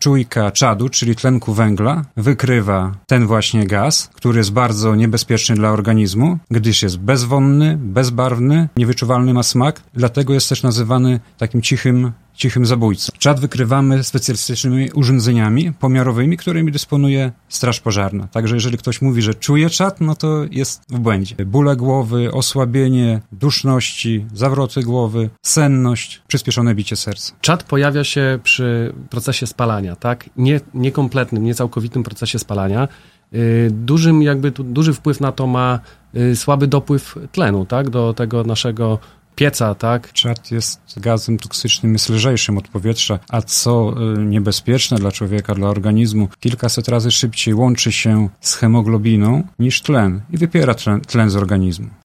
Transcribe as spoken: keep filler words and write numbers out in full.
czujka czadu, czyli tlenku węgla, wykrywa ten właśnie gaz, który jest bardzo niebezpieczny dla organizmu, gdyż jest bezwonny, bezbarwny, niewyczuwalny ma smak, dlatego jest też nazywany takim cichym cichym zabójcą. Czad wykrywamy specjalistycznymi urządzeniami pomiarowymi, którymi dysponuje Straż Pożarna. Także jeżeli ktoś mówi, że czuje czad, no to jest w błędzie. Bóle głowy, osłabienie, duszności, zawroty głowy, senność, przyspieszone bicie serca. Czad pojawia się przy procesie spalania, tak? Nie, niekompletnym, niecałkowitym procesie spalania. Yy, dużym jakby, tu, duży wpływ na to ma yy, słaby dopływ tlenu, tak? Do tego naszego pieca, tak? Czad jest gazem toksycznym, jest lżejszym od powietrza, a co y, niebezpieczne dla człowieka, dla organizmu, kilkaset razy szybciej łączy się z hemoglobiną niż tlen i wypiera tlen, tlen z organizmu.